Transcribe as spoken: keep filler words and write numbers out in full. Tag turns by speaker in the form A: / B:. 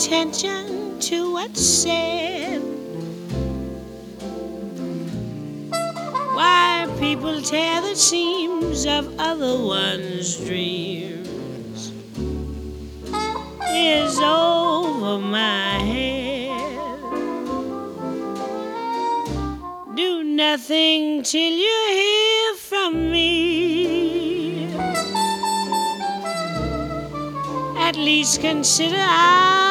A: attention to what's said. Why people tear the seams of other one's dreams is over my head. Do nothing till you hear from me. At least consider I